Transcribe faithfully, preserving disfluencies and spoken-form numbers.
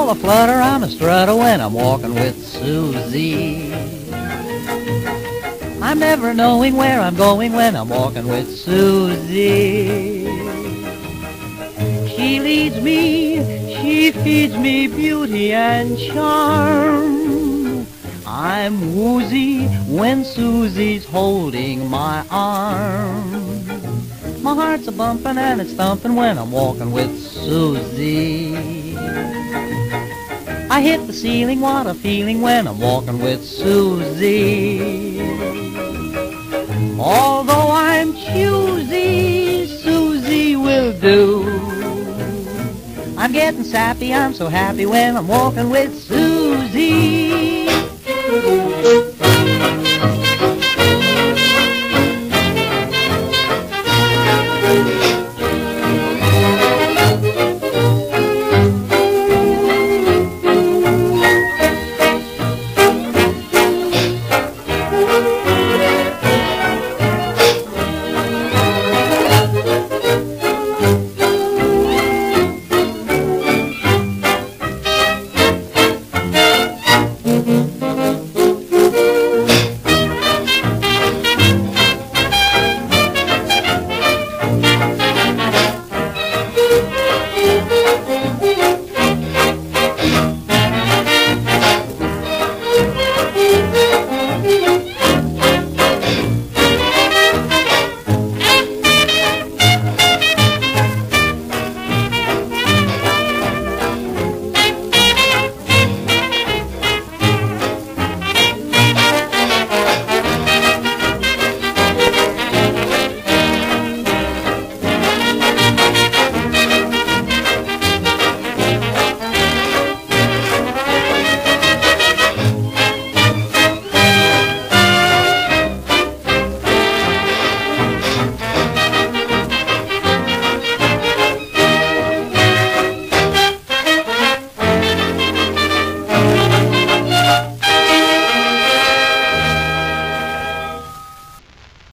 all a flutter, I'm a strutter when I'm walking with Susie. I'm never knowing where I'm going when I'm walking with Susie. She leads me, she feeds me beauty and charm. I'm woozy when Susie's holding my arm. My heart's a bumping and it's thumping when I'm walking with Susie. I hit the ceiling, what a feeling when I'm walking with Susie. Although I'm choosy, Susie will do. I'm getting sappy, I'm so happy when I'm walking with Susie.